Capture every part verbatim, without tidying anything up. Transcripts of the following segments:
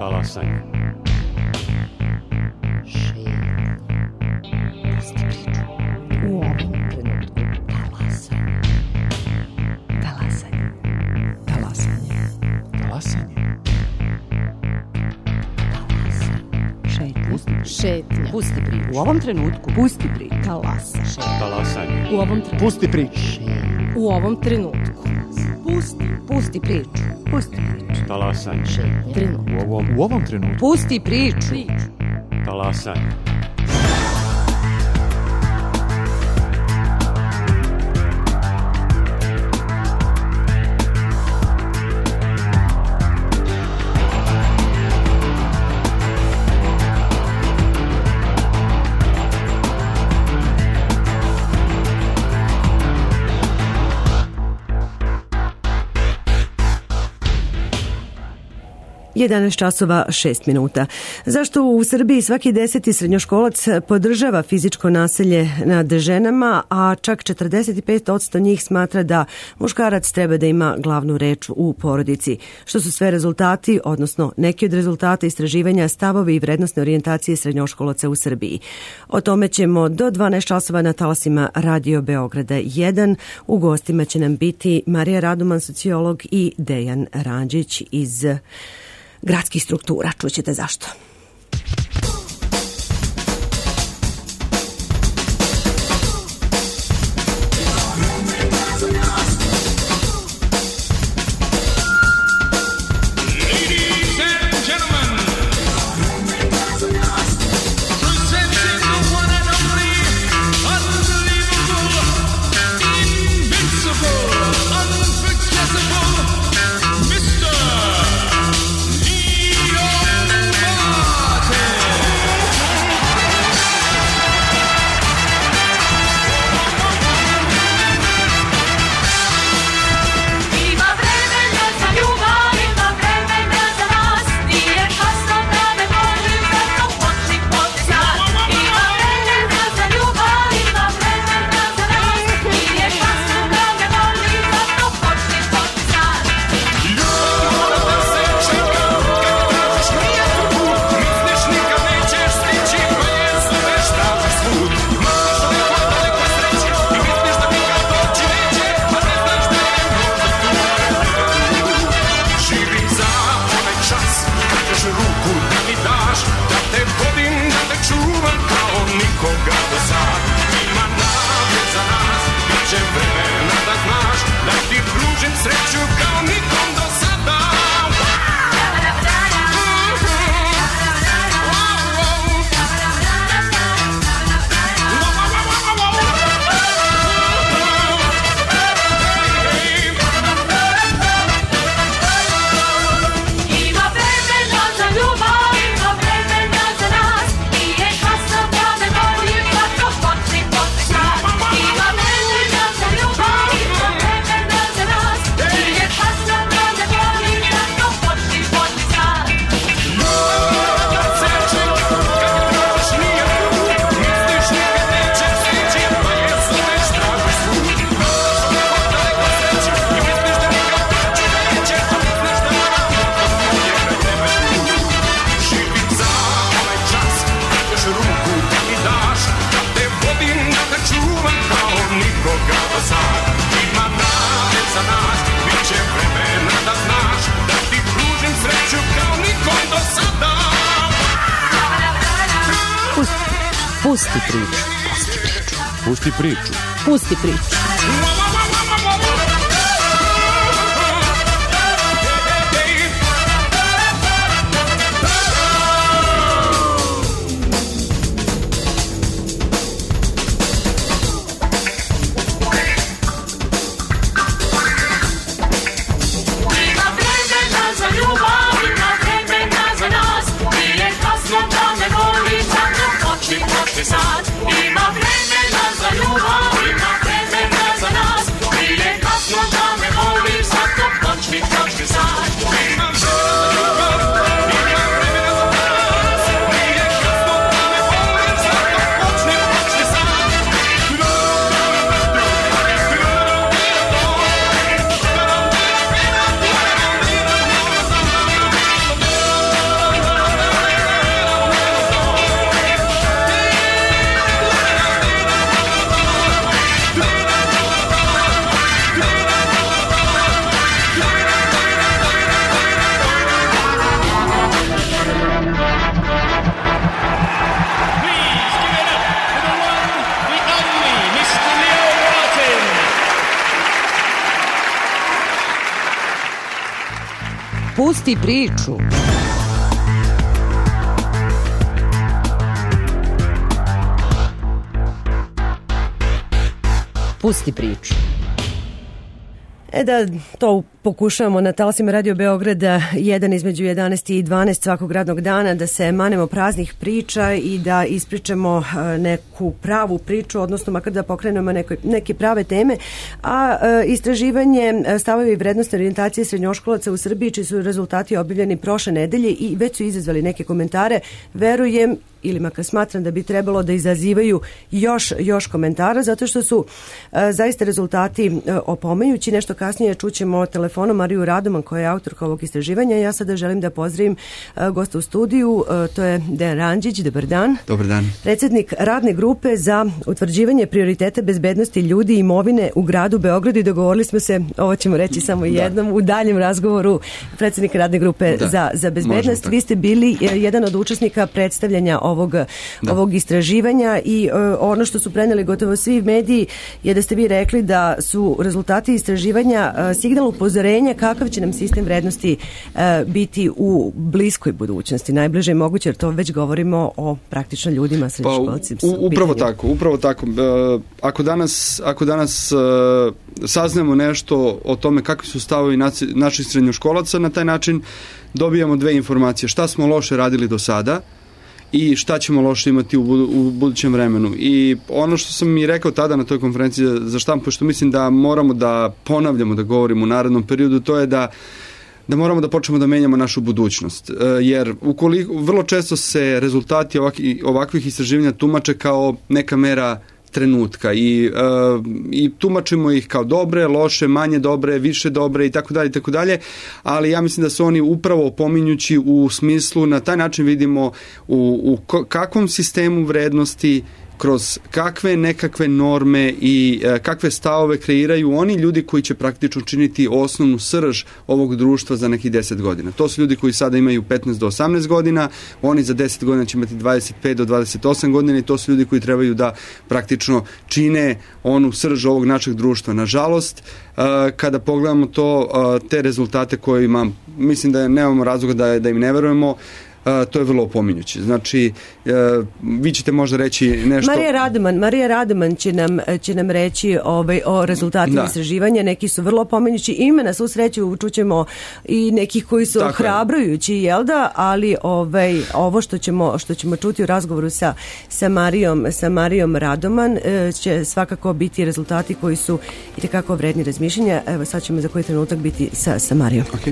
Talasanje. U ovom trenutku talasanje. Talasanje. Talasanje. Talasanje. Šetnja. Šetnja. Pusti priču. U ovom trenutku pusti priču. Talasanje. Talasanje. U ovom trenutku. Pusti priču. U ovom trenutku. Pusti. Pusti priču. Pusti priču. Talasanje. Trenutku. U ovom, U ovom trenutku. Pusti priču. talasanje. jedanaest časova šest minuta. Zašto u Srbiji svaki deseti srednjoškolac podržava fizičko nasilje nad ženama, a čak četrdeset pet posto njih smatra da muškarac treba da ima glavnu reč u porodici? Što su sve rezultati, odnosno neki od rezultata istraživanja, stavovi i vrednostne orijentacije srednjoškolaca u Srbiji? O tome ćemo do dvanaest časova na talasima Radio Beograda jedan. U gostima će nam biti Marija Raduman, sociolog, i Dejan Ranđić iz gradskih struktura. Čućete zašto. Pusti priču. Pusti priču. Pusti priču. Ima vremena za ljubav, ima vremena za nas. Pusti priču. Pusti priču. E da, to pokušavamo na talasima Radio Beograda jedan između jedanaest i dvanaest svakog radnog dana, da se manemo praznih priča i da ispričamo neku pravu priču, odnosno makar da pokrenemo neke, neke prave teme. A e, istraživanje stavovi vrednostne orijentacije srednjoškolaca u Srbiji, čiji su rezultati objavljeni prošle nedelje i već su izazvali neke komentare, verujem ili makar smatram da bi trebalo da izazivaju još, još komentara, zato što su e, zaista rezultati e, opomenjući. Nešto kasnije čućemo telefonom Mariju Radoman, koja je autorka ovog istraživanja. Ja sada želim da pozdravim e, gosta u studiju, e, to je Dejan Randžić. Dobar dan. Dobar dan. Predsjednik radne grupe za utvrđivanje prioriteta bezbednosti ljudi i imovine u gradu Beogradu, i dogovorili smo se, ovo ćemo reći samo jednom, da. u daljem razgovoru, predsjednik radne grupe da. za, za bezbednost. Vi ste bili jedan od učesnika predstavljanja ovog, ovog istraživanja i uh, ono što su preneli gotovo svi mediji je da ste vi rekli da su rezultati istraživanja uh, signal upozorenja kakav će nam sistem vrednosti uh, biti u bliskoj budućnosti, najbliže moguće, jer to već govorimo o praktično ljudima, srednjoškolcima. Pa, upravo tako, upravo tako. Uh, ako danas, ako danas uh, saznamo nešto o tome kakvi su stavovi naci, naših srednjoškolaca, na taj način dobijamo dve informacije. Šta smo loše radili do sada i šta ćemo loše imati u, budu, u budućem vremenu. I ono što sam i rekao tada na toj konferenciji za štampu, što mislim da moramo da ponavljamo, da govorimo u narednom periodu, to je da da moramo da počnemo da menjamo našu budućnost. Jer ukoliko, vrlo često se rezultati ovakvih, ovakvih istraživanja tumače kao neka mera trenutka i, uh, i tumačimo ih kao dobre, loše, manje dobre, više dobre i tako dalje i tako dalje, ali ja mislim da su oni upravo opominjući u smislu, na taj način vidimo u, u kakvom sistemu vrednosti, kroz kakve nekakve norme i e, kakve stavove kreiraju oni ljudi koji će praktično činiti osnovnu srž ovog društva za nekih deset godina. To su ljudi koji sada imaju petnaest do osamnaest godina, oni za deset godina će imati dvadeset pet do dvadeset osam godina i to su ljudi koji trebaju da praktično čine onu srž ovog našeg društva. Nažalost, e, kada pogledamo to, e, te rezultate koje imam, mislim da nemamo razloga da, da im ne verujemo. Uh, to je vrlo opominjuće. Znači, uh, vi ćete možda reći nešto... Marija Radoman, Marija Radoman će nam, će nam reći ovaj, o rezultatima istraživanja. Neki su vrlo opominjući. Ima na svu sreću, čućemo i nekih koji su Tako ohrabrujući, je. jel da? Ali ovaj, ovo što ćemo, što ćemo čuti u razgovoru sa, sa, Marijom, sa Marijom Radoman će svakako biti rezultati koji su itekako vredni razmišljenja. Evo, sad ćemo za koji trenutak biti sa, sa Marijom. Okay.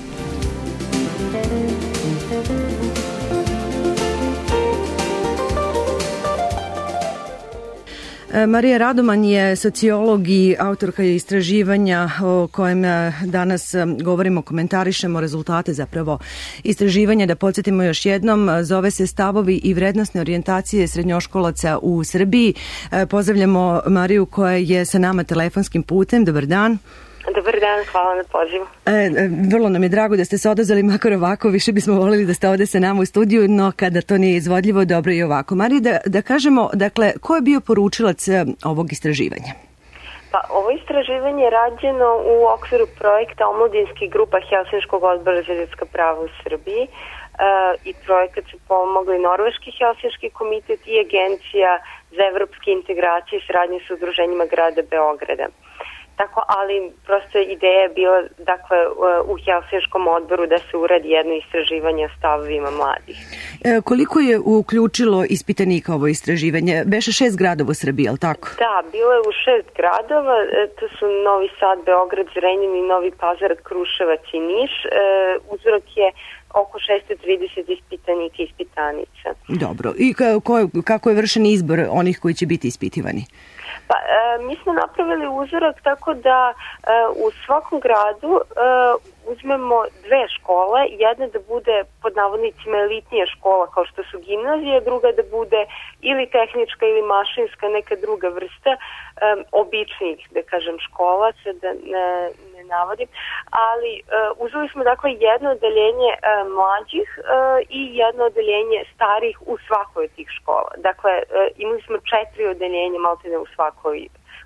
Marija Radoman je sociolog i autorka istraživanja o kojem danas govorimo, komentarišemo rezultate zapravo istraživanja. Da podsjetimo još jednom, zove se Stavovi i vrednostne orijentacije srednjoškolaca u Srbiji. Pozdravljamo Mariju koja je sa nama telefonskim putem. Dobar dan. Dobar dan, hvala na pozivu. E, vrlo nam je drago da ste se odazvali, makar ovako, više bismo volili da ste ovde sa nama u studiju, no kada to nije izvodljivo, dobro i ovako. Marija, da, da kažemo, dakle, ko je bio poručilac ovog istraživanja? Pa, ovo istraživanje je rađeno u okviru projekta Omladinskih grupa Helsinškog odbora za ljudska prava u Srbiji e, i projekat su pomogli Norveški Helsinški komitet i Agencija za evropske integracije i saradnje sa udruženjima grada Beograda. Tako, ali prosto ideja je bila, dakle, u Helsinškom odboru da se uradi jedno istraživanje o stavovima mladih. E, koliko je uključilo ispitanika ovo istraživanje? Beše šest gradova u Srbiji, je li tako? Da, bilo je u šest gradova, to su Novi Sad, Beograd, Zrenjanin, Novi Pazar, Kruševac i Niš. E, uzorak je oko šesto trideset ispitanika i ispitanica. Dobro. I kako, kako je vršen izbor onih koji će biti ispitivani? Pa, e, mi smo napravili uzorak tako da e, u svakom gradu e, uzmemo dve škole, jedna da bude pod navodnicima elitnija škola kao što su gimnazije, druga da bude ili tehnička ili mašinska, neka druga vrsta e, običnih, da kažem, škola, sad da ne, ne navodim, ali e, uzeli smo dakle jedno odeljenje e, mlađih e, i jedno odeljenje starih u svakoj od tih škola. Dakle, e, imali smo četiri odeljenja maltene u svakoj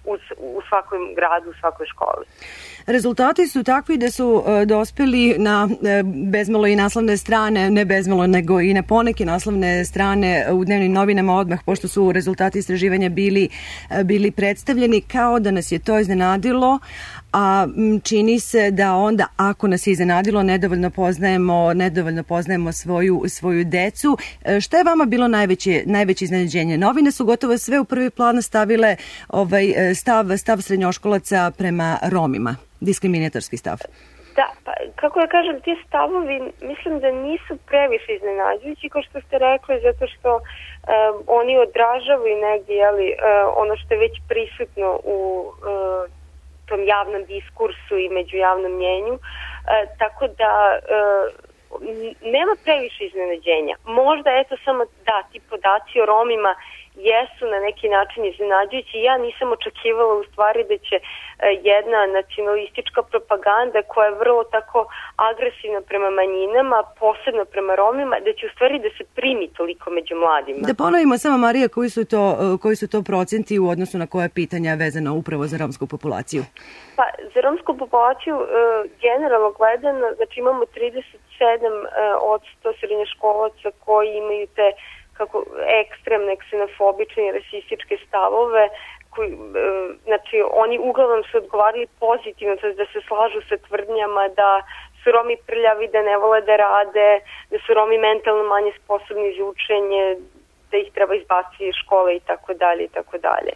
u, u svakom gradu, u svakoj školi. Rezultati su takvi da su e, dospeli na e, bezmalo i naslovne strane, ne bezmalo nego i na poneke naslovne strane u dnevnim novinama odmah, pošto su rezultati istraživanja bili, e, bili predstavljeni, kao da nas je to iznenadilo, a m, čini se da onda, ako nas je iznenadilo, nedovoljno poznajemo, nedovoljno poznajemo svoju, svoju decu. E, šta je vama bilo najveće, najveće iznenađenje? Novine su gotovo sve u prvi plan stavile ovaj, stav, stav srednjoškolaca prema Romima. Diskriminatorski stav. Da, pa kako ja kažem, ti stavovi mislim da nisu previše iznenađujući, kao što ste rekli, zato što um, oni odražavaju negdje jeli, uh, ono što je već prisutno u uh, tom javnom diskursu i među javnom mnjenju, uh, tako da uh, nema previše iznenađenja. Možda eto samo da, ti podaci o Romima jesu na neki način iznenađujući. Ja nisam očekivala u stvari da će jedna nacionalistička propaganda koja je vrlo tako agresivna prema manjinama, posebno prema Romima, da će u stvari da se primi toliko među mladima. Da ponovimo samo, Marija, koji su to, koji su to procenti u odnosu na koje pitanja vezano upravo za romsku populaciju? Pa, za romsku populaciju generalno gledano, znači imamo trideset sedam odsto srednjoškolaca koji imaju te kako ekstremne, ksenofobične i rasističke stavove, koji, e, znači oni uglavnom su odgovarali pozitivno, to je da se slažu sa tvrdnjama da su Romi prljavi, da ne vole da rade, da su Romi mentalno manje sposobni za učenje, da ih treba izbaciti iz škole i tako dalje i tako dalje.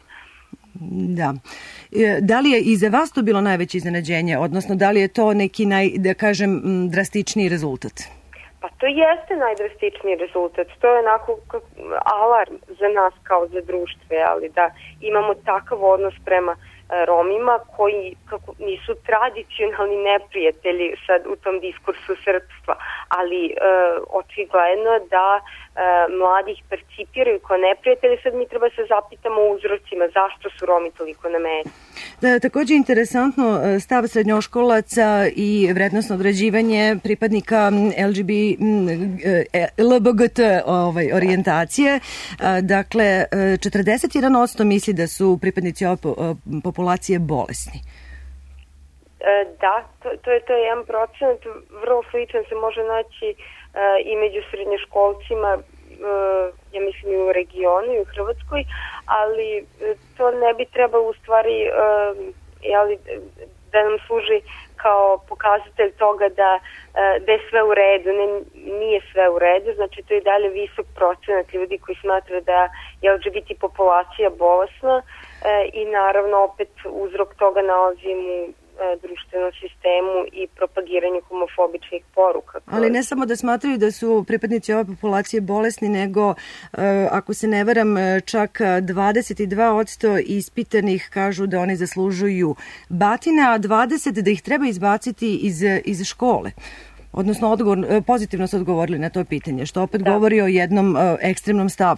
Da. Da li je i za vas to bilo najveće iznenađenje, odnosno da li je to neki naj, da kažem, drastičniji rezultat? Pa to jeste najdrastičniji rezultat. To je onako alarm za nas kao za društvo, ali da imamo takav odnos prema Romima koji kako, nisu tradicionalni neprijatelji sad u tom diskursu srpstva, ali e, očigledno da e, mladi ih percipiraju kao neprijatelji. Sad mi treba se zapitamo o uzrocima zašto su Romi toliko na meti. Da, takođe interesantno stav srednjoškolaca i vrednosno određivanje pripadnika L G B, L B G T ovaj, orijentacije. Dakle, četrdeset jedan posto misli da su pripadnici ove populacije bolesni. Da, to, to je to je jedan procenat, vrlo sličan se može naći i među srednjoškolcima, ja mislim i u regionu i u Hrvatskoj, ali to ne bi trebalo u stvari jeli, da nam služi kao pokazatelj toga da, da je sve u redu. Ne, nije sve u redu, znači to je dalje visok procenat ljudi koji smatraju da je L G B T populacija bolesna i naravno opet uzrok toga nalazim u društvenom sistemu i propagiranju homofobičnih poruka. Ali ne samo da smatraju da su pripadnici ove populacije bolesni, nego, ako se ne varam, čak dvadeset dva posto ispitanih kažu da oni zaslužuju batine, a dvadeset da ih treba izbaciti iz, iz škole. Odnosno, odgovor, pozitivno su odgovorili na to pitanje, što opet da. govori o jednom ekstremnom stavu.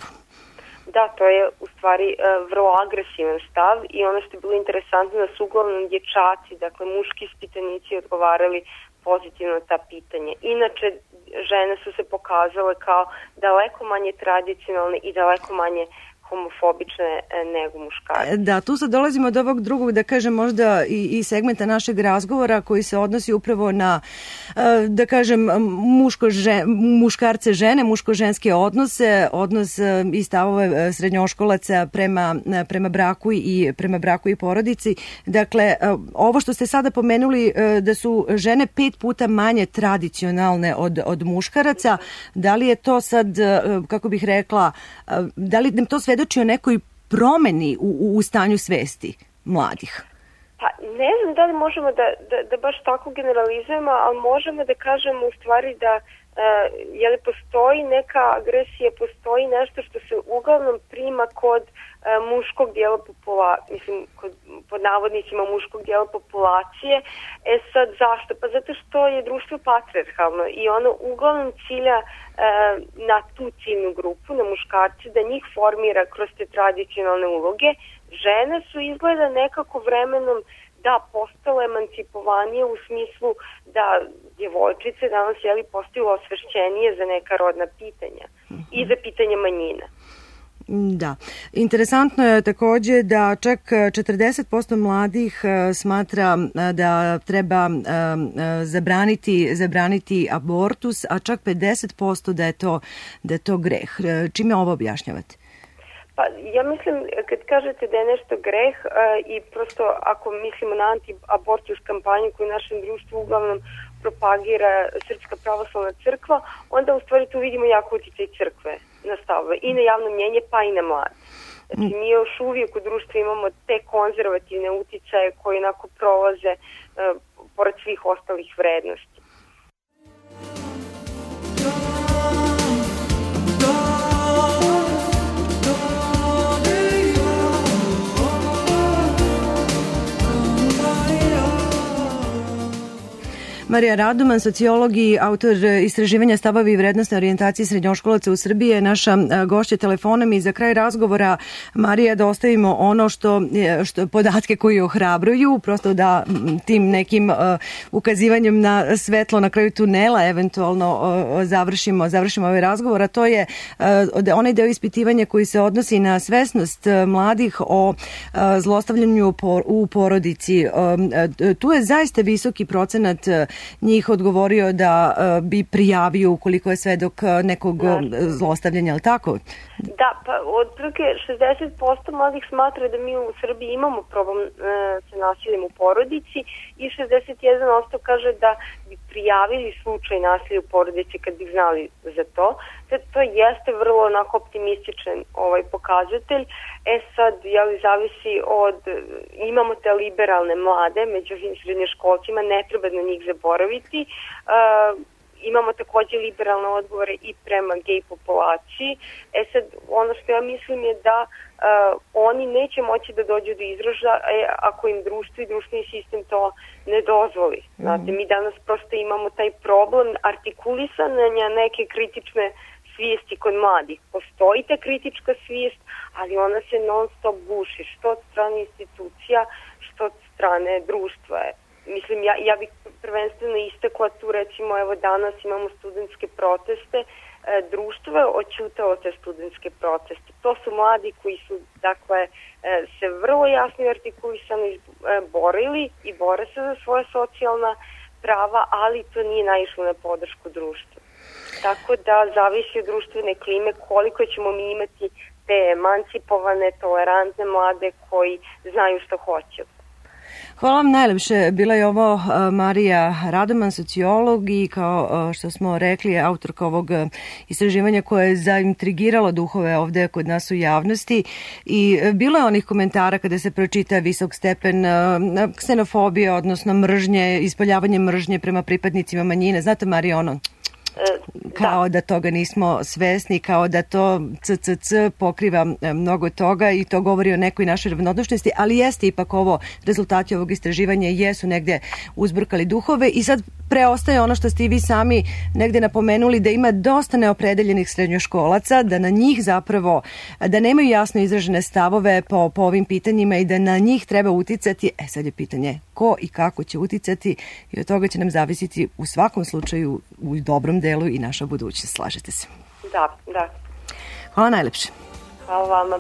Da, to je u stvari uh, vrlo agresivan stav i ono što je bilo interesantno da su uglavnom dječaci, dakle muški ispitanici odgovarali pozitivno ta pitanja. Inače, žene su se pokazale kao daleko manje tradicionalne i daleko manje homofobične nego muškarci. Da, tu sad dolazimo od ovog drugog, da kažem, možda i, i segmenta našeg razgovora koji se odnosi upravo na, da kažem, muško žen, muškarce žene, muško-ženske odnose, odnos i stavove srednjoškolaca prema, prema braku i prema braku i porodici. Dakle, ovo što ste sada pomenuli da su žene pet puta manje tradicionalne od, od muškaraca, da li je to sad, kako bih rekla, da li nam to svedoči o nekoj promeni u, u stanju svesti mladih? Pa ne znam da li možemo da, da, da baš tako generalizujemo, ali možemo da kažemo u stvari da uh, jel postoji neka agresija, postoji nešto što se uglavnom prima kod uh, muškog dijela populacije, mislim, kod, pod navodnicima muškog dijela populacije. E sad zašto? Pa zato što je društvo patrijarhalno i ono uglavnom cilja uh, na tu ciljnu grupu, na muškarci, da njih formira kroz te tradicionalne uloge. Žene su izgleda nekako vremenom da postale emancipovanije u smislu da djevojčice danas jeli postaju osvešćenije za neka rodna pitanja mm-hmm. i za pitanje manjina. Da. Interesantno je takođe da čak četrdeset posto mladih smatra da treba zabraniti, zabraniti abortus, a čak pedeset posto da je to, da je to greh. Čime ovo objašnjavate? Pa ja mislim, kad kažete da je nešto greh uh, i prosto ako mislimo na anti-abortus kampanju koju u našem društvu uglavnom propagira Srpska pravoslavna crkva, onda u stvari tu vidimo jako utjecaj crkve na stavove i na javno mnjenje pa i na mlade. Znači mi još uvijek u društvu imamo te konzervativne uticaje koji onako prolaze uh, pored svih ostalih vrednosti. Marija Radoman, sociolog i autor istraživanja stavovi i vrednostne orijentacije srednjoškolaca u Srbiji, je naša gošća telefonom i za kraj razgovora, Marija, da ostavimo ono što, što podatke koji ohrabruju, prosto da tim nekim uh, ukazivanjem na svetlo na kraju tunela eventualno uh, završimo, završimo ovaj razgovor, a to je uh, onaj deo ispitivanja koji se odnosi na svesnost uh, mladih o uh, zlostavljanju por, u porodici. Uh, uh, tu je zaista visoki procenat uh, njih odgovorio da uh, bi prijavio ukoliko je svedok nekog zlostavljanja, ali tako? Da, pa otprilike šezdeset posto mladih smatra da mi u Srbiji imamo problem e, sa nasiljem u porodici i šezdeset jedan posto kaže da bi prijavili slučaj nasilja u porodici kad bi znali za to. Sad, to jeste vrlo onako optimističan ovaj pokazatelj. E sad, jeli, zavisi od, imamo te liberalne mlade među srednjoškolcima, ne treba na njih zaboraviti. E, Imamo takođe liberalne odgovore i prema gej populaciji. E sad, ono što ja mislim je da uh, oni neće moći da dođu do izražaja ako im društvo i društveni sistem to ne dozvoli. Znate, mi danas prosto imamo taj problem artikulisanja neke kritične svijesti kod mladih. Postoji ta kritička svijest, ali ona se non stop guši, što od strane institucija, što od strane društva. Mislim, ja, ja bih prvenstveno istakla tu, recimo, evo danas imamo studentske proteste, e, društvo je oćutalo te studentske proteste. To su mladi koji su, dakle, e, se vrlo jasno i artikulisano e, borili i bore se za svoje socijalna prava, ali to nije naišlo na podršku društva. Tako da zavisi od društvene klime koliko ćemo mi imati te emancipovane, tolerantne mlade koji znaju što hoće. Hvala vam najlepše. Bila je ovo Marija Radoman, sociolog i kao što smo rekli, autorka ovog istraživanja koje je zaintrigiralo duhove ovde kod nas u javnosti i bilo je onih komentara kada se pročita visok stepen ksenofobije, odnosno mržnje, ispoljavanje mržnje prema pripadnicima manjine. Znate, Marija, ono... kao da toga nismo svesni, kao da to C C C pokriva mnogo toga i to govori o nekoj našoj ravnodušnosti, ali jeste ipak ovo, rezultati ovog istraživanja jesu negde uzburkali duhove i sad preostaje ono što ste i vi sami negde napomenuli, da ima dosta neopredeljenih srednjoškolaca, da na njih zapravo, da nemaju jasno izražene stavove po, po ovim pitanjima i da na njih treba uticati. E sad je pitanje ko i kako će uticati i od toga će nam zavisiti u svakom slučaju u dobrom delu i naša budućnost. Slažete se? Da, da. Hvala najlepše. Hvala vama.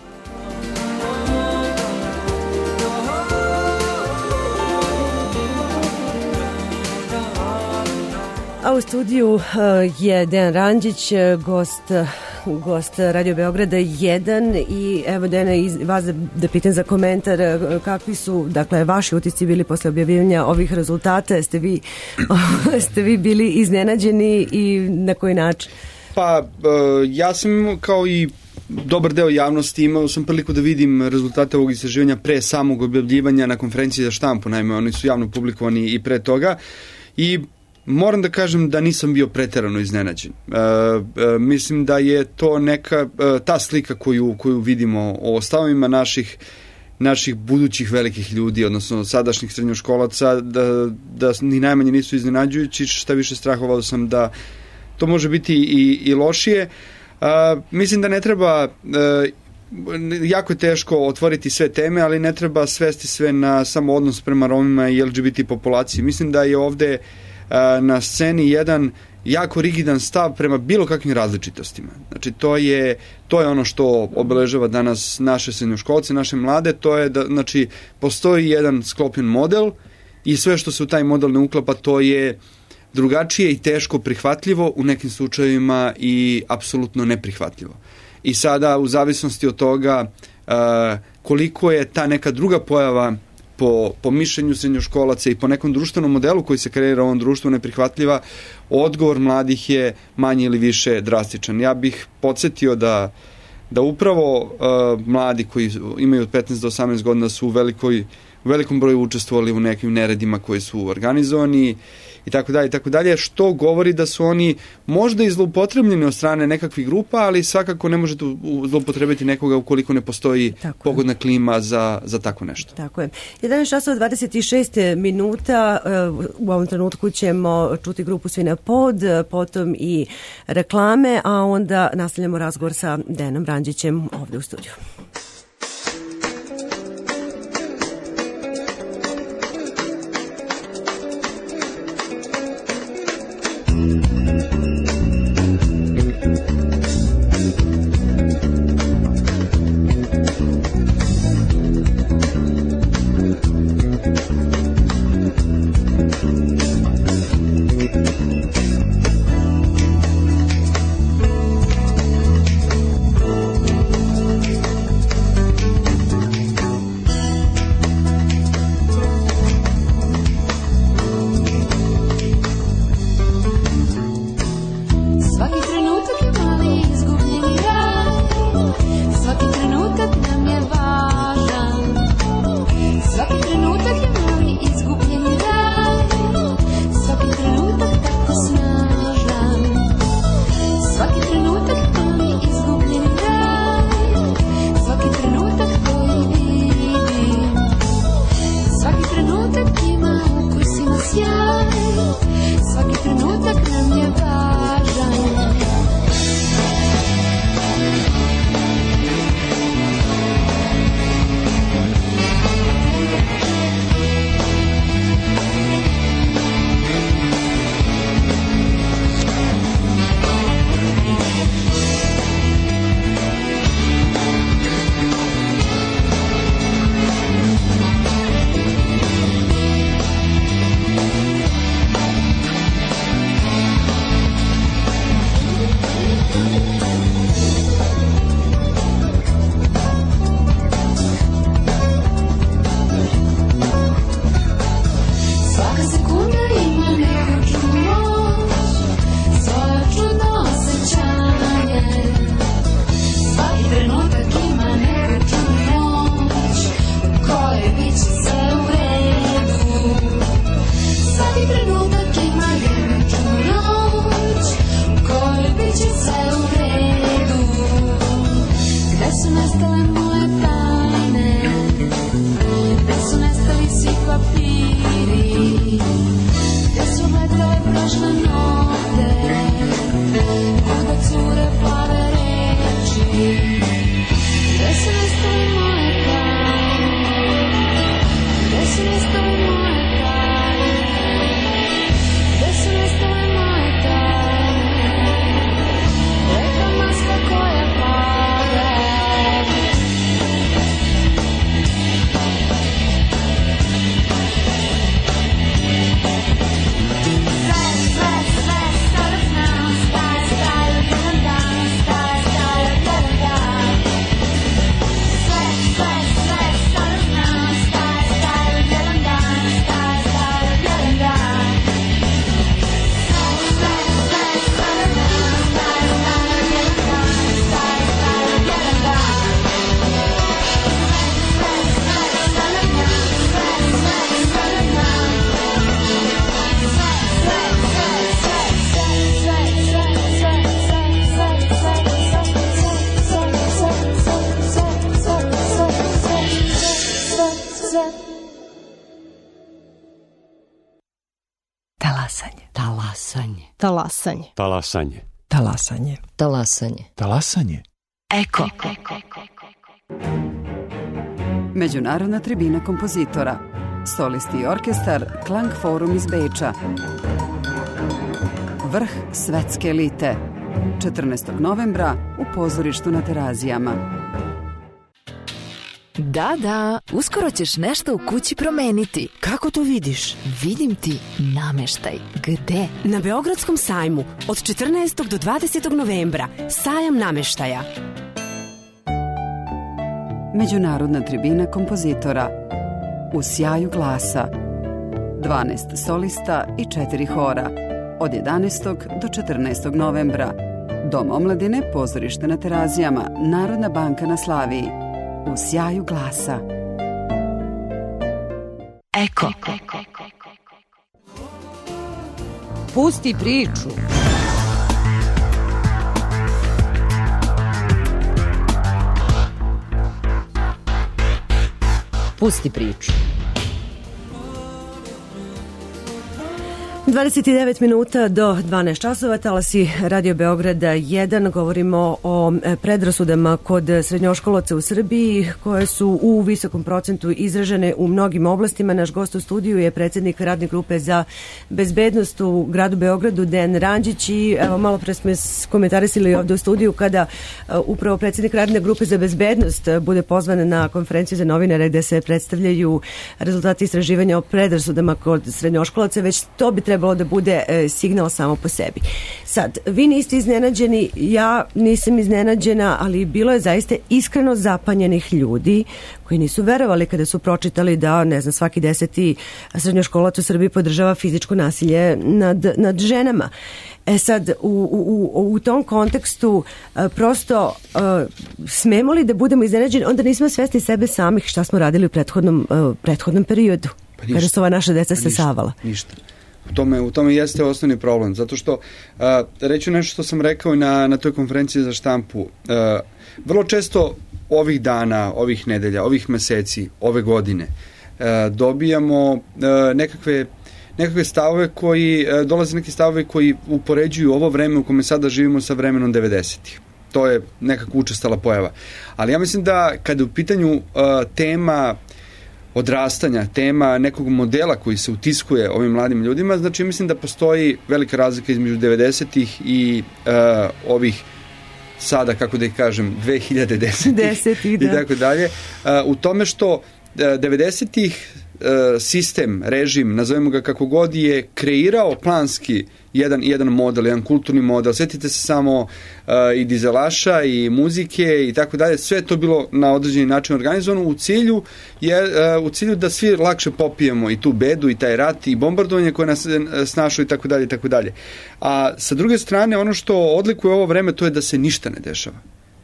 A u studiju je Dejan Ranđić, gost, gost Radio Beograda jedan i evo Dejana, vas da pitam za komentar, kakvi su, dakle, vaši utisci bili posle objavljivanja ovih rezultata, jeste vi, ste vi bili iznenađeni i na koji način? Pa, ja sam kao i dobar deo javnosti imao sam priliku da vidim rezultate ovog istraživanja pre samog objavljivanja na konferenciji za štampu, naime oni su javno publikovani i pre toga i moram da kažem da nisam bio preterano iznenađen. E, e, mislim da je to neka, e, ta slika koju, koju vidimo o stavovima naših, naših budućih velikih ljudi, odnosno sadašnjih srednjoškolaca, da, da ni najmanje nisu iznenađujući, šta više strahovao sam da to može biti i, i lošije. E, mislim da ne treba, e, jako je teško otvoriti sve teme, ali ne treba svesti sve na samo odnos prema Romima i L G B T populaciji. Mislim da je ovde na sceni jedan jako rigidan stav prema bilo kakvim različitostima. Znači, to je, to je ono što obeležava danas naše srednjoškolce, naše mlade, to je da, znači, postoji jedan sklopljen model i sve što se u taj model ne uklapa, to je drugačije i teško prihvatljivo, u nekim slučajevima i apsolutno neprihvatljivo. I sada, u zavisnosti od toga uh, koliko je ta neka druga pojava po, po mišljenju srednjoškolaca i po nekom društvenom modelu koji se kreira u ovom društvu neprihvatljiva, odgovor mladih je manje ili više drastičan. Ja bih podsjetio da, da upravo uh, mladi koji imaju od petnaest do osamnaest godina su u, velikoj, u velikom broju učestvovali u nekim neredima koji su organizovani i tako dalje i tako dalje, što govori da su oni možda i zloupotrebljeni od strane nekakvih grupa, ali svakako ne možete zloupotrebiti nekoga ukoliko ne postoji tako pogodna klima za, za tako nešto. Tako je. jedanaest časova dvadeset šest minuta, u ovom trenutku ćemo čuti grupu Svina Pod, potom i reklame, a onda nastavljamo razgovor sa Dejanom Ranđićem ovdje u studiju. Talasanje. Talasanje. Talasanje. Talasanje. Talasanje. Eko. Međunarodna tribina kompozitora. Solisti i orkestar Klang Forum iz Beča. Vrh svetske elite. četrnaestog novembra u pozorištu na Terazijama. Da, da, uskoro ćeš nešto u kući promeniti. Kako to vidiš? Vidim ti nameštaj. Gde? Na Beogradskom sajmu od četrnaestog do dvadesetog novembra. Sajam nameštaja. Međunarodna tribina kompozitora. U sjaju glasa. dvanaest solista i četiri hora. Od jedanaestog do četrnaestog novembra. Dom omladine, pozorište na Terazijama, Narodna banka na Slaviji. U sjaju glasa. Eko. Pusti priču. Pusti priču. dvadeset devet minuta do dvanaest časova, talasi Radio Beograda jedan. Govorimo o predrasudama kod srednjoškolaca u Srbiji koje su u visokom procentu izražene u mnogim oblastima. Naš gost u studiju je predsjednik radne grupe za bezbednost u gradu Beogradu, Dejan Ranđić, i evo malo pre smo komentarisali ovde u studiju kada upravo predsjednik radne grupe za bezbednost bude pozvan na konferenciju za novinare gde se predstavljaju rezultati istraživanja o predrasudama kod srednjoškolaca, već to bi trebalo da bude e, signal samo po sebi. Sad, vi niste iznenađeni, ja nisam iznenađena, ali bilo je zaista iskreno zapanjenih ljudi koji nisu verovali kada su pročitali da, ne znam, svaki deseti srednjoškolac u Srbiji podržava fizičko nasilje nad, nad ženama. E sad, u, u, u tom kontekstu a, prosto a, smemo li da budemo iznenađeni, onda nismo svesni sebe samih šta smo radili u prethodnom, a, prethodnom periodu, pa kada su ova naša deca se savala. Ništa. U tome, u tome jeste osnovni problem, zato što uh, reću nešto što sam rekao na, na toj konferenciji za štampu. Uh, vrlo često ovih dana, ovih nedelja, ovih meseci, ove godine uh, dobijamo uh, nekakve nekakve stavove koji, uh, dolaze neki stavovi koji upoređuju ovo vreme u kome sada živimo sa vremenom devedesetih. To je nekako učestala pojava. Ali ja mislim da kada je u pitanju uh, tema odrastanja, tema nekog modela koji se utiskuje ovim mladim ljudima, znači mislim da postoji velika razlika između devedesetih i uh, ovih sada, kako da ih kažem, dve hiljade desetih i tako dalje. Uh, u tome što uh, devedesetih uh, sistem, režim, nazovemo ga kako god, je kreirao planski jedan, jedan model, jedan kulturni model. Sjetite se samo uh, i dizelaša i muzike i tako dalje. Sve je to bilo na određeni način organizovano u cilju, je, uh, u cilju da svi lakše popijemo i tu bedu i taj rat i bombardovanje koje nas snašao i tako dalje i tako dalje. A sa druge strane, ono što odlikuje ovo vreme, to je da se ništa ne dešava.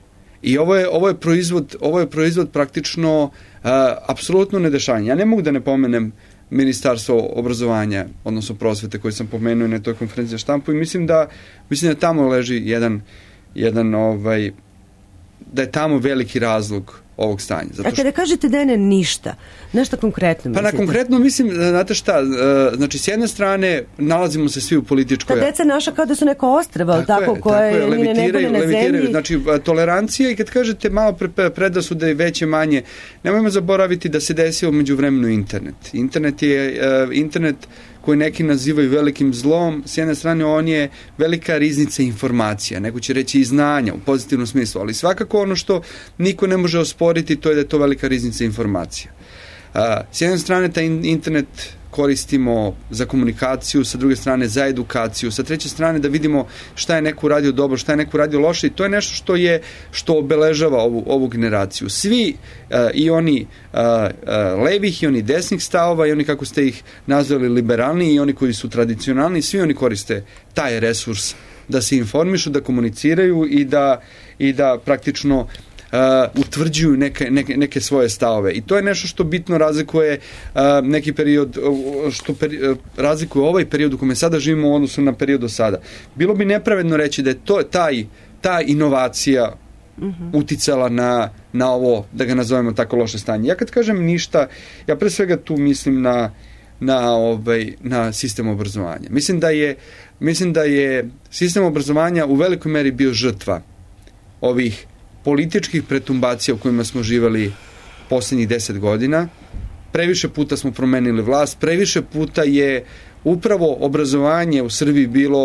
I ovo je, ovo je proizvod, ovo je proizvod praktično uh, apsolutno nedešavanja. Ja ne mogu da ne pomenem Ministarstvo obrazovanja, odnosno prosvete koje sam pomenuo na toj konferenciji za štampu, i mislim da mislim da tamo leži jedan, jedan ovaj, da je tamo veliki razlog ovog stanja. Zato što... A kada kažete da je ne ništa, nešto konkretno mislite? Pa na konkretno mislim, znate šta, znači s jedne strane nalazimo se svi u političkoj... Ta deca naša kao da su neko ostrvo, tako, tako koje tako ni ne nebole na zemlji. Znači tolerancija, i kad kažete malo pre, predrasude i veće manje, nemojmo zaboraviti da se desio među vremenu internet. Internet je uh, internet koji neki nazivaju velikim zlom. S jedne strane on je velika riznica informacija, neko će reći i znanja u pozitivnom smislu, ali svakako ono što niko ne može osporiti, to je da je to velika riznica informacija. Uh, s jedne strane taj internet koristimo za komunikaciju, sa druge strane za edukaciju, sa treće strane da vidimo šta je neko uradio dobro, šta je neko uradio loše, i to je nešto što je što obeležava ovu, ovu generaciju. Svi uh, i oni uh, uh, levih i oni desnih stavova i oni, kako ste ih nazvali, liberalni, i oni koji su tradicionalni, svi oni koriste taj resurs da se informišu, da komuniciraju i da, i da praktično Uh, utvrđuju neke, neke, neke svoje stavove, i to je nešto što bitno razlikuje uh, neki period, uh, što peri, uh, razlikuje ovaj period u kome sada živimo u odnosu na period do sada. Bilo bi nepravedno reći da je to taj, ta inovacija uh-huh. uticala na, na ovo, da ga nazovemo tako, loše stanje. Ja kad kažem ništa, ja pre svega tu mislim na, na, ovaj, na sistem obrazovanja. Mislim da je, mislim da je sistem obrazovanja u velikoj meri bio žrtva ovih političkih pretumbacija u kojima smo živali posljednjih deset godina. Previše puta smo promenili vlast, previše puta je upravo obrazovanje u Srbiji bilo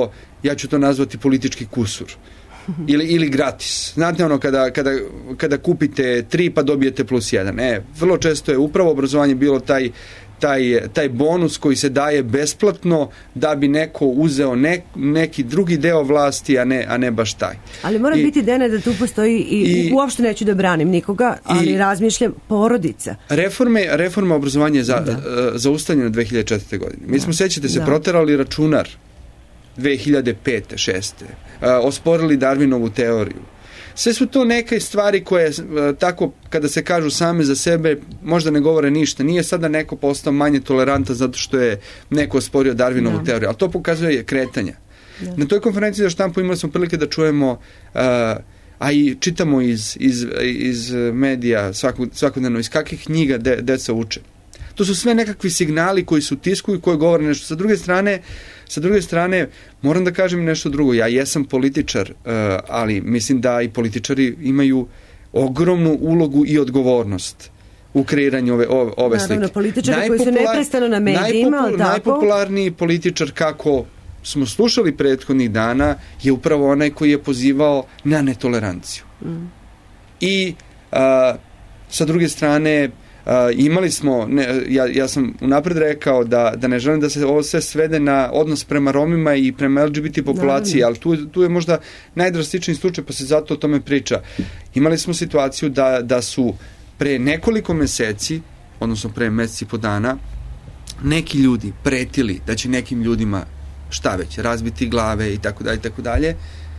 ja ću to nazvati politički kusur. Ili, ili gratis. Znate ono kada, kada, kada kupite tri pa dobijete plus jedan. E, vrlo često je upravo obrazovanje bilo taj, taj, taj bonus koji se daje besplatno da bi neko uzeo ne, neki drugi deo vlasti, a ne, a ne baš taj. Ali mora I, biti, Dene, da tu postoji i, i uopšte neću da branim nikoga, ali i, razmišljam porodica. Reforme, reforma obrazovanja je za, da. uh, zaustavljena dve hiljade četvrte. godine. Mi smo, da. sećate se, da. proterali računar dve hiljade pete. šeste. Uh, osporili Darwinovu teoriju. Sve su to neke stvari koje uh, tako kada se kažu same za sebe možda ne govore ništa. Nije sada neko postao manje tolerantan zato što je neko osporio Darwinovu da. teoriju, ali to pokazuje kretanja. Da. Na toj konferenciji za štampu imali smo prilike da čujemo uh, a i čitamo iz, iz, iz medija svakog, svakodnevno iz kakvih knjiga de, deca uče. To su sve nekakvi signali koji su tisku i koji govore nešto. Sa druge strane, sa druge strane moram da kažem nešto drugo. Ja jesam političar, uh, ali mislim da i političari imaju ogromnu ulogu i odgovornost u kreiranju ove, ove, ove slike. Naravno, političari koji su neprestano na medijima, najpopul, tako? Najpopularniji političar, kako smo slušali prethodnih dana, je upravo onaj koji je pozivao na netoleranciju. Mm. I uh, sa druge strane Uh, imali smo, ne, ja, ja sam unapred rekao da, da ne želim da se ovo sve svede na odnos prema Romima i prema L G B T populaciji, da, ali tu, tu je možda najdrastičniji slučaj, pa se zato o tome priča. Imali smo situaciju da, da su pre nekoliko meseci, odnosno pre meseci po dana, neki ljudi pretili da će nekim ljudima šta već, razbiti glave i tako dalje i tako dalje.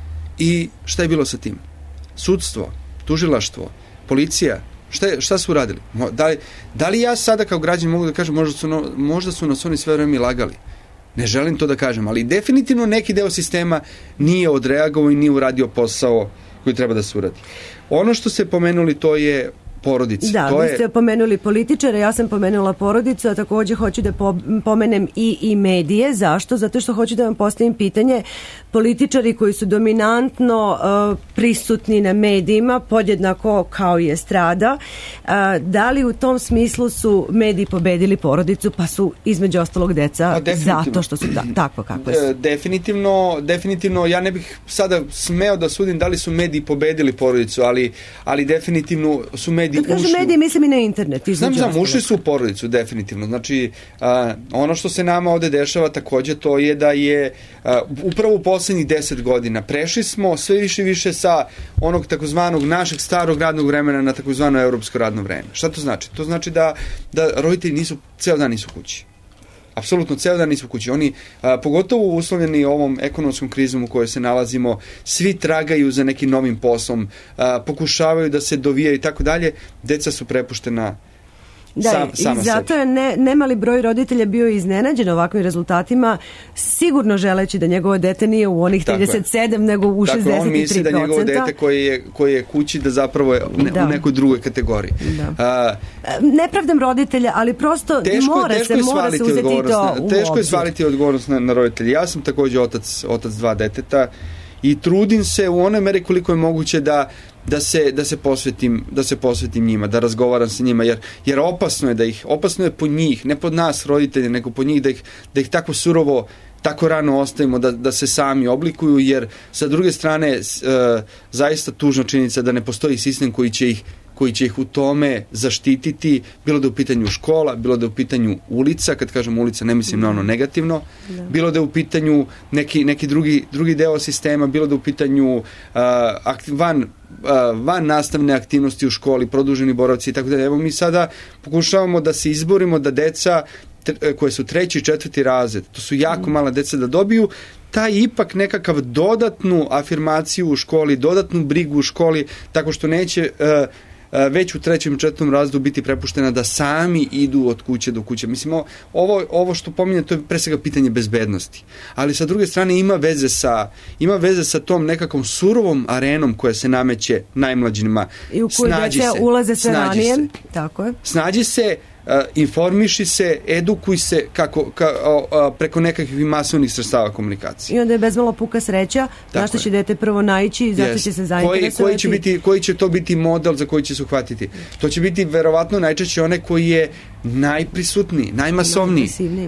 I šta je bilo sa tim? Sudstvo, tužilaštvo, policija, Šta, je, šta su radili? Da li, da li ja sada kao građan mogu da kažem možda su, no, možda su nas oni sve vreme lagali? Ne želim to da kažem, ali definitivno neki deo sistema nije odreagovao i nije uradio posao koji treba da se uradi. Ono što ste pomenuli, to je porodica. Da, to vi je... ste pomenuli političare, ja sam pomenula porodicu, a također hoću da po, pomenem i, i medije. Zašto? Zato što hoću da vam postavim pitanje. Političari koji su dominantno uh, prisutni na medijima, podjednako kao i estrada, uh, da li u tom smislu su mediji pobedili porodicu, pa su između ostalog deca zato što su da, tako kako su? Definitivno, definitivno, ja ne bih sada smeo da sudim da li su mediji pobedili porodicu, ali, ali definitivno su mediji Kad kažu mediji, mislim i na internet. Znam, znam, ušli su u porodicu, definitivno. Znači, a, ono što se nama ovde dešava takođe, to je da je a, upravo u poslednjih deset godina prešli smo sve više i više sa onog takozvanog našeg starog radnog vremena na takozvano evropsko radno vreme. Šta to znači? To znači da, da roditelji nisu, ceo dan nisu kući. Apsolutno, ceo dan nisu kući. Oni, a, pogotovo uslovljeni ovom ekonomskom krizom u kojoj se nalazimo, svi tragaju za nekim novim poslom, a, pokušavaju da se dovijaju i tako dalje. Deca su prepuštena Da, sam, sama i zato je ne, nemali broj roditelja bio iznenađen ovakvim rezultatima, sigurno želeći da njegovo dete nije u onih trideset sedam, nego u šezdeset tri procenta. Dakle, on misli da njegovo dete koje je, koje je kući da zapravo je ne, da. u nekoj drugoj kategoriji. Da. A, ne pravdam roditelja, ali prosto teško, mora, teško se, mora se uzeti to u Teško je svaliti odgovornost na, na roditelji. Ja sam također otac, otac dva deteta i trudim se u onoj meri koliko je moguće da da se da se posvetim da se posvetim njima, da razgovaram sa njima, jer jer opasno je da ih opasno je po njih, ne po nas roditelje, nego po njih da ih da ih tako surovo tako rano ostavimo da da se sami oblikuju, jer sa druge strane e, zaista tužna činjenica da ne postoji sistem koji će ih koji će ih u tome zaštititi, bilo da je u pitanju škola, bilo da je u pitanju ulica, kad kažem ulica ne mislim na ono negativno, da. bilo da je u pitanju neki, neki drugi, drugi deo sistema, bilo da je u pitanju uh, aktiv, van, uh, van nastavne aktivnosti u školi, produženi boravci i tako da. Evo mi sada pokušavamo da se izborimo da deca koje su treći i četvrti razred, to su jako mala deca, da dobiju taj ipak nekakav dodatnu afirmaciju u školi, dodatnu brigu u školi, tako što neće uh, već u trećem i četvrtom razredu biti prepuštena da sami idu od kuće do kuće. Mislim, ovo, ovo što pominje, to je pre svega pitanje bezbednosti. Ali sa druge strane ima veze sa, ima veze sa tom nekakvom surovom arenom koja se nameće najmlađima. I u koju deca ulaze sve ranije. Tako je. Snađi se, Uh, informiši se, edukuj se kako, ka, uh, preko nekakvih masovnih sredstava komunikacije. I onda je bezmalo puka sreća, zašto će dete prvo naići i zašto yes. će se zainteresovati. Koji, koji, će biti, koji će to biti model za koji će se uhvatiti? To će biti verovatno najčešće onaj koji je najprisutniji, najmasovniji. E,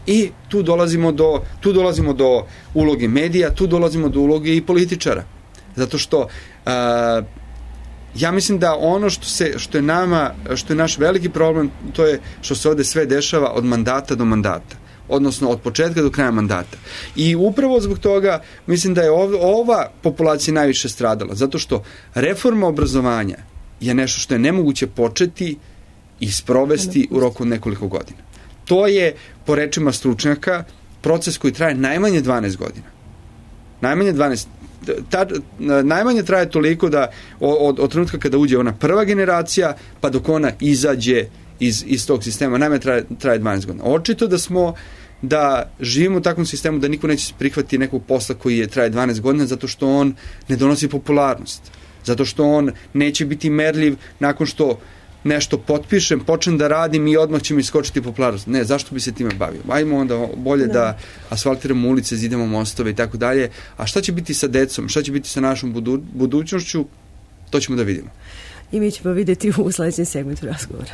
I tu dolazimo do, tu dolazimo do uloge medija, tu dolazimo do uloge i političara. Zato što a, ja mislim da ono što se što je nama, što je naš veliki problem, to je što se ovde sve dešava od mandata do mandata, odnosno od početka do kraja mandata. I upravo zbog toga mislim da je ov, ova populacija najviše stradala, zato što reforma obrazovanja je nešto što je nemoguće početi i sprovesti u roku od nekoliko godina. To je, po rečima stručnjaka, proces koji traje najmanje dvanaest godina. Najmanje dvanaest Ta, najmanje traje toliko da od, od trenutka kada uđe ona prva generacija pa dok ona izađe iz, iz tog sistema, najmanje traje, traje dvanaest godina. Očito da smo da živimo u takvom sistemu da niko neće prihvatiti nekog posla koji je traje dvanaest godina zato što on ne donosi popularnost, zato što on neće biti merljiv nakon što nešto potpišem, počnem da radim i odmah će mi iskočiti popularnost. Ne, zašto bi se time bavio? Ajmo onda bolje da, da asfaltiramo ulice, zidamo mostove i tako dalje. A šta će biti sa decom? Šta će biti sa našom budu, budućnošću? To ćemo da vidimo. I mi ćemo vidjeti u sledećem segmentu razgovora.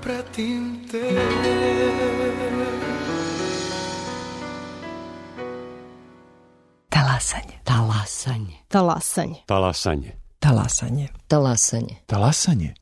pratim te. Talasanje. Talasanje. Talasanje. Talasanje. Talasanje. Talasanje. Talasanje.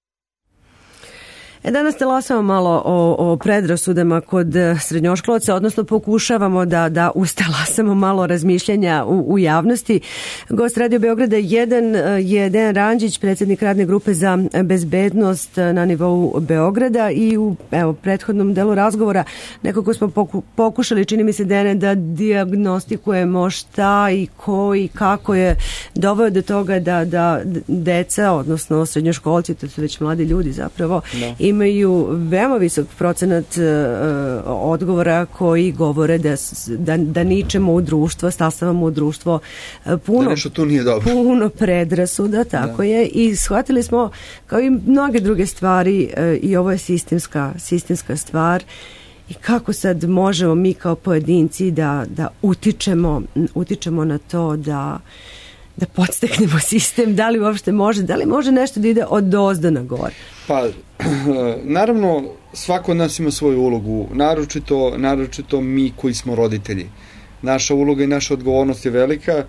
E, danas talasamo malo o, o predrasudama kod srednjoškolaca, odnosno pokušavamo da, da ustalasamo malo razmišljanja u, u javnosti. Gost Radio Beograda jedan je Dejan Ranđić, predsjednik radne grupe za bezbednost na nivou Beograda i u evo, prethodnom delu razgovora nekako smo poku, pokušali, čini mi se, Dene, da dijagnostikujemo šta i ko i kako je doveo do toga da, da deca, odnosno srednjoškolci, to su već mladi ljudi zapravo, no. imaju veoma visok procenat uh, odgovora koji govore da, da, da ničemo u društvo, stasavamo u društvo uh, puno, da nešto tu nije dobro. Puno predrasuda, tako da. je, i shvatili smo, kao i mnoge druge stvari, uh, i ovo je sistemska, sistemska stvar, i kako sad možemo mi kao pojedinci da, da utičemo, utičemo na to da da podsteknemo sistem, da li uopšte može, da li može nešto da ide od ozdo na gore? Pa, naravno, svako od nas ima svoju ulogu, naročito, naročito mi koji smo roditelji. Naša uloga i naša odgovornost je velika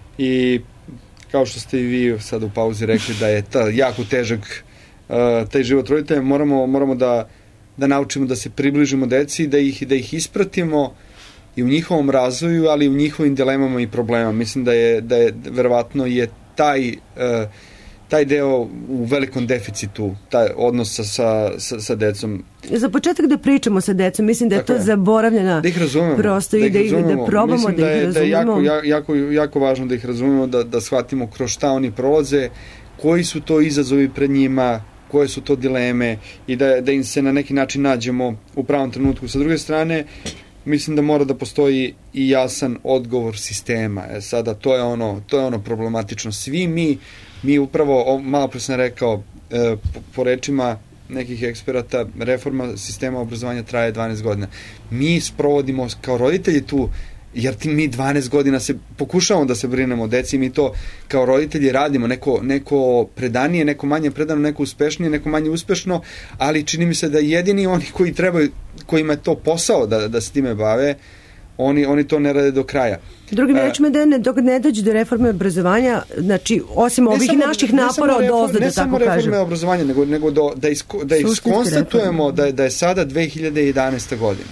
i kao što ste i vi sad u pauzi rekli da je ta, jako težak uh, taj život roditelja, moramo, moramo da, da naučimo da se približimo deci, da ih, da ih ispratimo i u njihovom razvoju, ali i u njihovim dilemama i problemama. Mislim da je, da je verovatno je taj, uh, taj deo u velikom deficitu, taj odnos sa, sa, sa decom. Za početak da pričamo sa decom, mislim da je Tako to je. zaboravljena da ih razumemo, prosto da i da, ih, da probamo mislim da, da ih je, razumemo. Da je jako, jako, jako važno da ih razumemo, da, da shvatimo kroz šta oni prolaze, koji su to izazovi pred njima, koje su to dileme i da, da im se na neki način nađemo u pravom trenutku. Sa druge strane, mislim da mora da postoji i jasan odgovor sistema. E sada, to je ono, to je ono problematično. Svi mi, mi upravo, malo pre sam rekao, e, po, po rečima nekih eksperata, reforma sistema obrazovanja traje dvanaest godina. Mi sprovodimo kao roditelji tu, jer ti mi dvanaest godina se pokušavamo da se brinemo o deci, mi to kao roditelji radimo, neko, neko predanije, neko manje predano, neko uspešnije, neko manje uspešno, ali čini mi se da jedini oni koji trebaju, kojima je to posao da, da se time bave, oni, oni to ne rade do kraja. Drugim rečima, da ne, dok ne dođe do reforme obrazovanja, znači, osim ovih samo, naših napora od ozdo, da tako kažem. Ne samo reforme obrazovanja, nego, nego do, da, isko, da iskonstatujemo da, da je sada dve hiljade jedanaesta godina.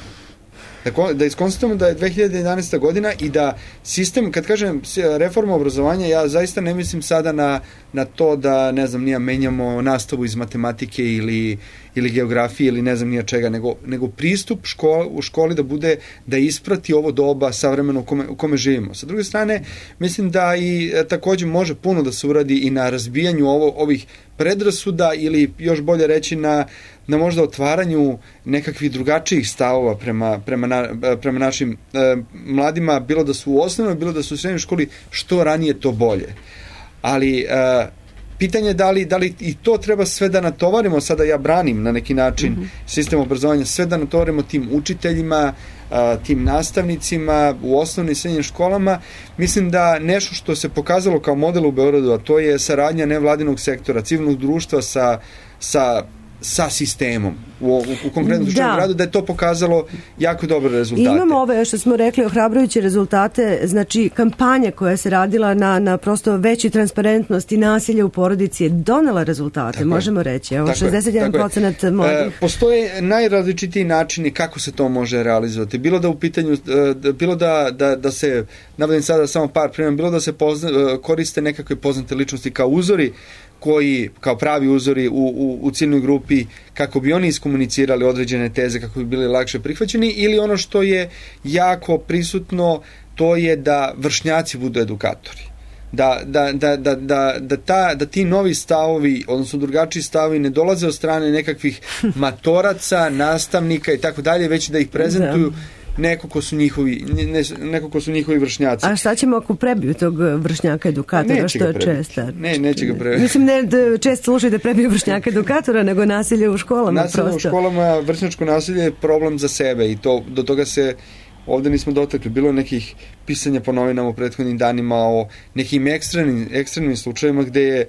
Da, da iskonstatujemo da je dve hiljade jedanaesta godina i da sistem, kad kažem reforma obrazovanja, ja zaista ne mislim sada na, na to da, ne znam, nija menjamo nastavu iz matematike ili, ili geografije ili ne znam nija čega, nego, nego pristup škola, u školi da bude, da isprati ovo doba savremeno u kome, u kome živimo. Sa druge strane, mislim da i takođe može puno da se uradi i na razbijanju ovo, ovih predrasuda ili još bolje reći na na možda otvaranju nekakvih drugačijih stavova prema, prema, na, prema našim e, mladima, bilo da su u osnovnoj, bilo da su u srednjoj školi, što ranije to bolje. Ali e, pitanje je da li, da li i to treba sve da natovarimo, sada ja branim na neki način mm-hmm. sistem obrazovanja, sve da natovarimo tim učiteljima, a, tim nastavnicima u osnovnim i srednjim školama. Mislim da nešto što se pokazalo kao model u Beogradu, a to je saradnja nevladinog sektora, civilnog društva sa, sa sa sistemom u, u, u konkretnom slučaju gradu, da je to pokazalo jako dobre rezultate. Imamo ove, što smo rekli, ohrabrujuće rezultate, znači kampanja koja se radila na, na prosto veći transparentnost i nasilje u porodici je donela rezultate, tako možemo reći. Evo, šezdeset jedan procenat mladih. E, postoje najrazličitiji načini kako se to može realizovati. Bilo da u pitanju, bilo da, da, da se, navodim sada samo par primjera, bilo da se pozna, koriste nekakve poznate ličnosti kao uzori, koji kao pravi uzori u, u, u ciljnoj grupi, kako bi oni iskomunicirali određene teze, kako bi bili lakše prihvaćeni, ili ono što je jako prisutno, to je da vršnjaci budu edukatori. Da, da, da, da, da, da, ta, da ti novi stavovi, odnosno drugačiji stavovi ne dolaze od strane nekakvih matoraca, nastavnika i tako dalje, već da ih prezentuju neko ko su njihovi, ne, neko ko su njihovi vršnjaci. A šta ćemo ako prebiju tog vršnjaka edukatora, što je često? Ne, neće ga prebiti. Mislim, ne da često slušaju da prebiju vršnjaka edukatora, nego nasilje u školama. Nasilje prosto. u školama, vršnjačko nasilje je problem za sebe i to, do toga se ovde nismo dotakli. Bilo je nekih pisanja po novinama u prethodnim danima o nekim ekstremnim, ekstremnim slučajima gde je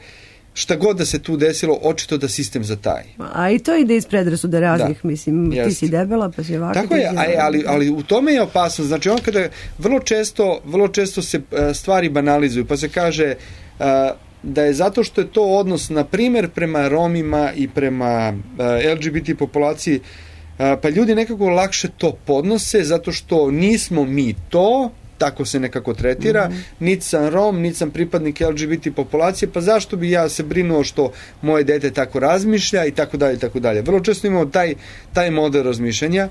šta god da se tu desilo, očito da sistem zataji. A i to ide iz predrasuda raznih, da, mislim, jest. Ti si debela, pa si ovako. Tako je, ali, ali, ali u tome je opasno. Znači, on kada vrlo često, vrlo često se stvari banalizuju, pa se kaže uh, da je zato što je to odnos, na primjer, prema Romima i prema uh, L G B T populaciji, uh, pa ljudi nekako lakše to podnose, zato što nismo mi to, tako se nekako tretira, mm-hmm. niti sam Rom, niti sam pripadnik L G B T populacije, pa zašto bi ja se brinuo što moje dete tako razmišlja i tako dalje, i tako dalje. Vrlo često imamo taj, taj model razmišljanja,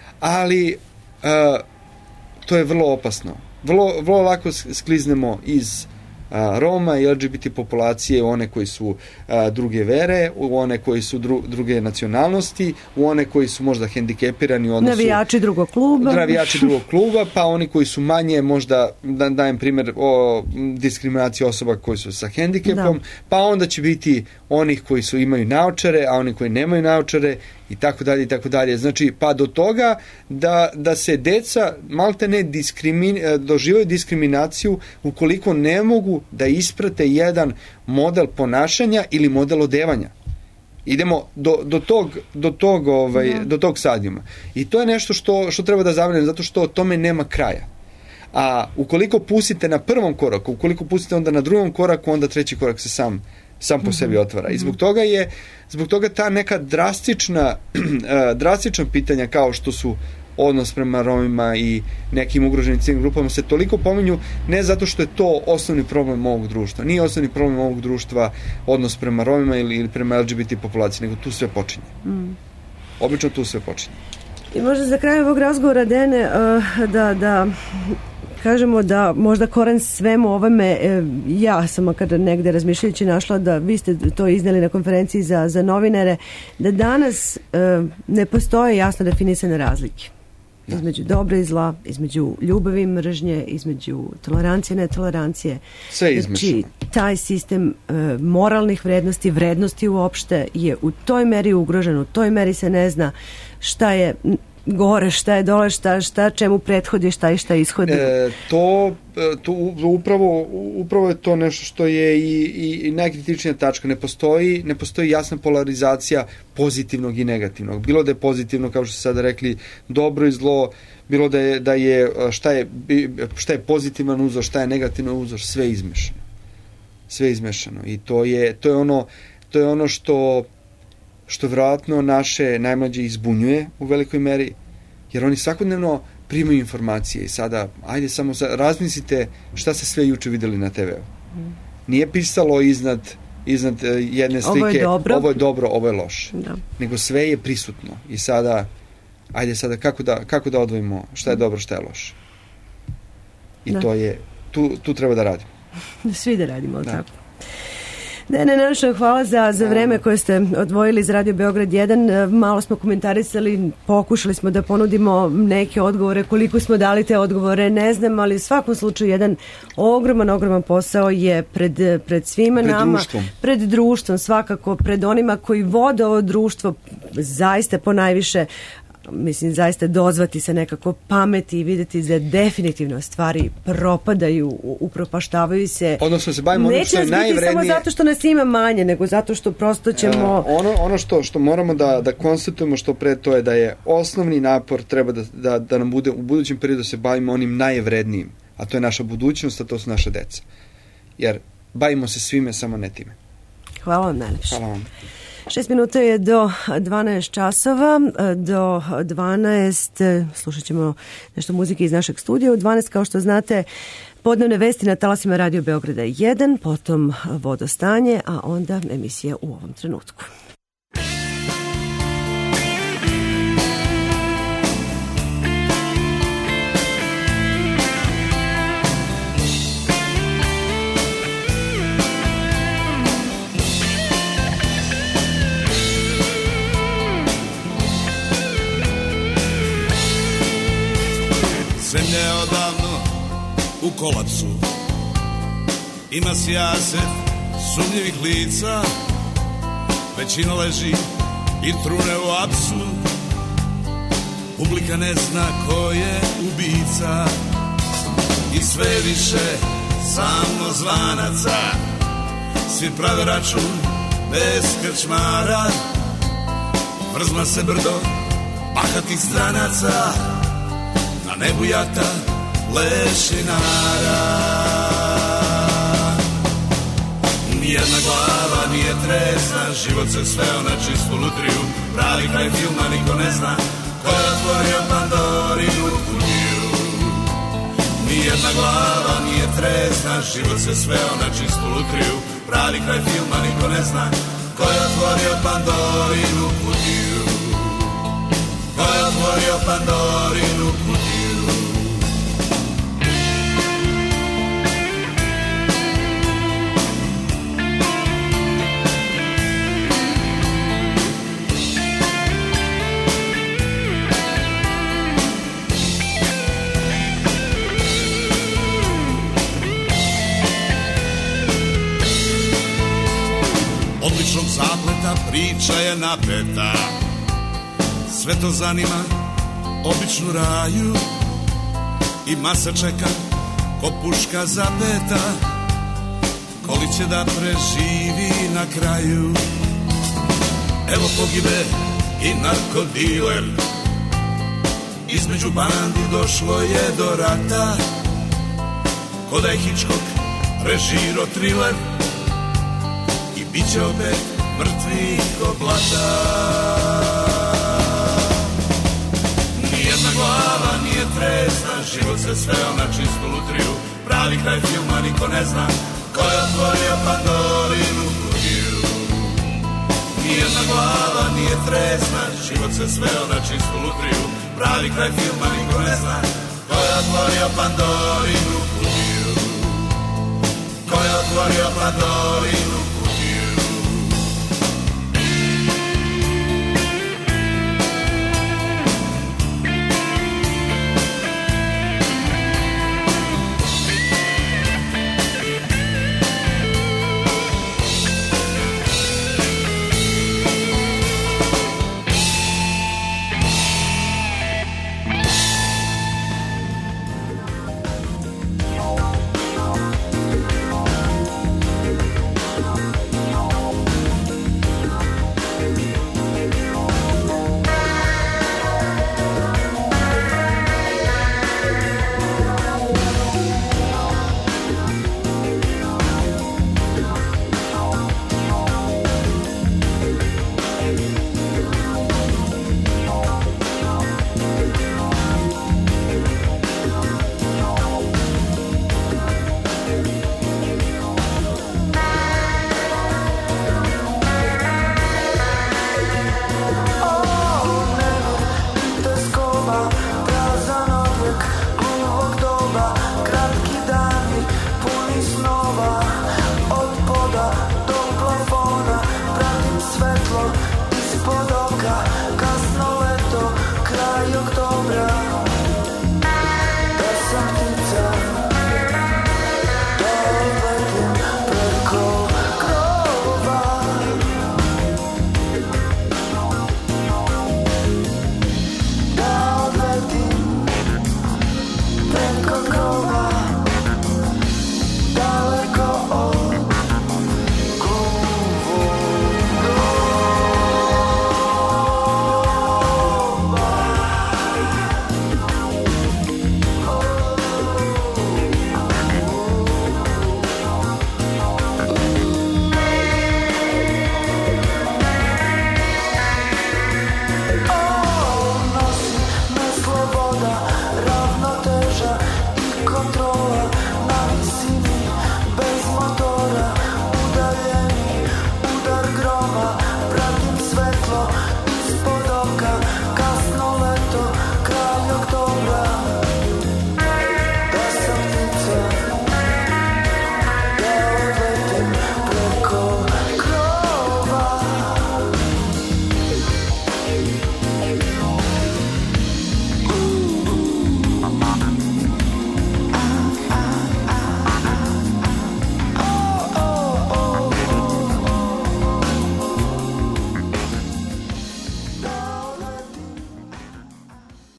ali uh, to je vrlo opasno. Vrlo, vrlo lako skliznemo iz a, Roma i L G B T populacije u one koji su a, druge vere, u one koji su dru, druge nacionalnosti, u one koji su možda hendikepirani u odnosu... Navijači drugog kluba. Navijači drugog kluba, pa oni koji su manje, možda, da dajem primjer o diskriminaciji osoba koji su sa hendikepom, da. Pa onda će biti onih koji su imaju naočare, a oni koji nemaju naočare, i tako dalje, i tako dalje. Znači, pa do toga da, da se deca malte ne diskrimin, doživaju diskriminaciju ukoliko ne mogu da isprate jedan model ponašanja ili model odevanja. Idemo do, do tog, do tog, ovaj, no. do tog stadijuma. I to je nešto što, što treba da zabranimo, zato što tome nema kraja. A ukoliko pustite na prvom koraku, ukoliko pustite onda na drugom koraku, onda treći korak se sam sam po sebi otvara. I zbog toga je, zbog toga ta neka drastična drastična pitanja kao što su odnos prema Romima i nekim ugroženim ciljnim grupama se toliko pominju, ne zato što je to osnovni problem ovog društva. Nije osnovni problem ovog društva odnos prema Romima ili, ili prema L G B T populaciji, nego tu sve počinje. Mm. Obično tu sve počinje. I možda za kraj ovog razgovora, Dene, da, da kažemo da možda koren svemu ovome, ja sam kada negde razmišljajući našla da vi ste to izneli na konferenciji za, za novinare, da danas ne postoje jasno definisane razlike između dobra i zla, između ljubavi i mržnje, između tolerancije i netolerancije. Sve izmešano. Znači, taj sistem e, moralnih vrednosti, vrednosti uopšte je u toj meri ugrožen, u toj meri se ne zna šta je gore, šta je dole, šta, šta čemu prethodi, šta i šta ishodi. E, to, to upravo, upravo je to nešto što je i, i, i najkritičnija tačka. Ne postoji, ne postoji jasna polarizacija pozitivnog i negativnog. Bilo da je pozitivno, kao što ste sada rekli, dobro i zlo, bilo da je, da je šta je, šta je pozitivan uzor, šta je negativan uzor, sve izmešano. Sve izmešano. I to je, to je ono, to je ono što što vjerojatno naše najmlađe izbunjuje u velikoj meri, jer oni svakodnevno primaju informacije i sada, ajde samo razmislite šta ste sve juče videli na te veu. Nije pisalo iznad, iznad jedne slike, ovo je dobro, ovo je, dobro, ovo je loše. Da. Nego sve je prisutno i sada, ajde sada kako da, kako da odvojimo šta je dobro, šta je loše. I da. to je, tu, tu treba da radimo. Svi da radimo, da. Tako. Dene, naša hvala za, za vreme koje ste odvojili iz Radio Beograd jedan. Malo smo komentarisali, pokušali smo da ponudimo neke odgovore, koliko smo dali te odgovore, ne znam, ali u svakom slučaju jedan ogroman, ogroman posao je pred, pred svima pred nama, društvom. pred društvom, svakako, pred onima koji vode ovo društvo, zaista ponajviše, mislim, zaista dozvati se nekako pameti i vidjeti da definitivno stvari propadaju, upropaštavaju se. Odnosno se bavimo ono što je najvrednije. Neće nas biti samo zato što nas ima manje, nego zato što prosto ćemo... Uh, ono ono što, što moramo da, da konstatujemo što pre, to je da je osnovni napor treba da, da, da nam bude u budućem periodu da se bavimo onim najvrednijim, a to je naša budućnost, a to su naša deca. Jer bavimo se svime, samo ne time. Hvala vam najlepše. Hvala vam. Šest minuta je do dvanaest časova, do dvanaest slušat ćemo nešto muzike iz našeg studija. U dvanaest, kao što znate, podnevne vesti na talasima Radio Beograda jedan, potom vodostanje, a onda emisija u ovom trenutku. Zemlja je odavno u kolapsu, ima sijaset sumnjivih lica, većina leži i trune u apsu, publika ne zna ko je ubica i sve više samozvanaca svi prave račun bez krčmara. Vrzma se brdo bahatih stranaca, na nebu jata lešinara. Nijedna glava nije tresna, život se sveo na čistu lutriju. Pravi kraj filma niko ne zna, ko je otvorio Pandorinu kutiju. Nijedna glava nije tresna, život se sveo na čistu lutriju. Pravi kraj filma niko ne zna, ko je otvorio Pandorinu kutiju. Ko je otvorio Pandorinu kutiju. Odličnog zapleta priča je napeta, sve to zanima običnu raju. I masa čeka ko puška zapeta, koli će da preživi na kraju. Evo pogibe i narkodiler, između bandi došlo je do rata. Ko da je Hitchcock režiro triler, biće opet mrtvi ko blata. Nijedna glava nije tresna, život se sveo na čistu lutriju. Pravi kraj filma niko ne zna, ko je otvorio Pandorinu kutiju. Nijedna glava nije tresna, život se sveo na čistu lutriju. Pravi kraj filma niko ne zna, ko je otvorio Pandorinu kutiju. Ko je otvorio Pandorinu